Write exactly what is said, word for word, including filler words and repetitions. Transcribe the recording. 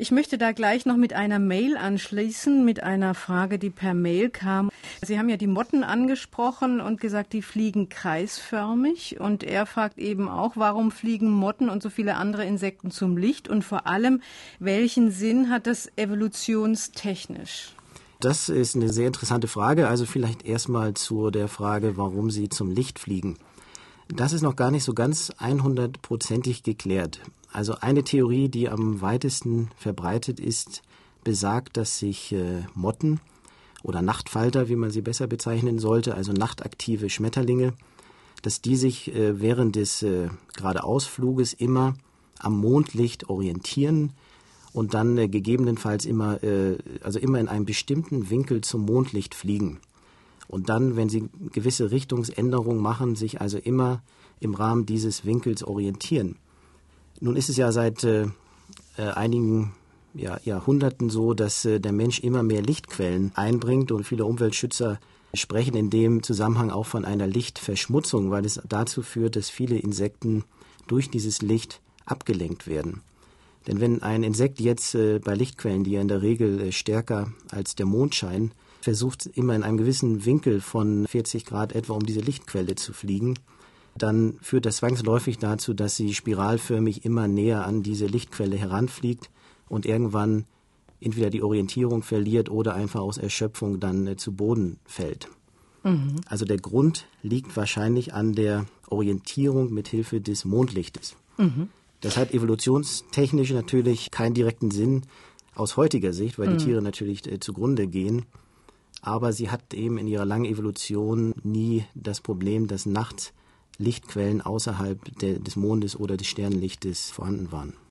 Ich möchte da gleich noch mit einer Mail anschließen, mit einer Frage, die per Mail kam. Sie haben ja die Motten angesprochen und gesagt, die fliegen kreisförmig. Und er fragt eben auch, warum fliegen Motten und so viele andere Insekten zum Licht? Und vor allem, welchen Sinn hat das evolutionstechnisch? Das ist eine sehr interessante Frage. Also vielleicht erstmal zu der Frage, warum sie zum Licht fliegen. Das ist noch gar nicht so ganz hundertprozentig geklärt. Also eine Theorie, die am weitesten verbreitet ist, besagt, dass sich äh, Motten oder Nachtfalter, wie man sie besser bezeichnen sollte, also nachtaktive Schmetterlinge, dass die sich äh, während des äh, Geradeausfluges immer am Mondlicht orientieren und dann äh, gegebenenfalls immer, äh, also immer in einem bestimmten Winkel zum Mondlicht fliegen. Und dann, wenn sie gewisse Richtungsänderungen machen, sich also immer im Rahmen dieses Winkels orientieren. Nun ist es ja seit äh, einigen ja, Jahrhunderten so, dass äh, der Mensch immer mehr Lichtquellen einbringt und viele Umweltschützer sprechen in dem Zusammenhang auch von einer Lichtverschmutzung, weil es dazu führt, dass viele Insekten durch dieses Licht abgelenkt werden. Denn wenn ein Insekt jetzt äh, bei Lichtquellen, die ja in der Regel äh, stärker als der Mondschein, versucht immer in einem gewissen Winkel von vierzig Grad etwa um diese Lichtquelle zu fliegen, dann führt das zwangsläufig dazu, dass sie spiralförmig immer näher an diese Lichtquelle heranfliegt und irgendwann entweder die Orientierung verliert oder einfach aus Erschöpfung dann äh, zu Boden fällt. Mhm. Also der Grund liegt wahrscheinlich an der Orientierung mit Hilfe des Mondlichtes. Mhm. Das hat evolutionstechnisch natürlich keinen direkten Sinn aus heutiger Sicht, weil mhm. die Tiere natürlich äh, zugrunde gehen. Aber sie hat eben in ihrer langen Evolution nie das Problem, dass nachts Lichtquellen außerhalb de, des Mondes oder des Sternenlichtes vorhanden waren.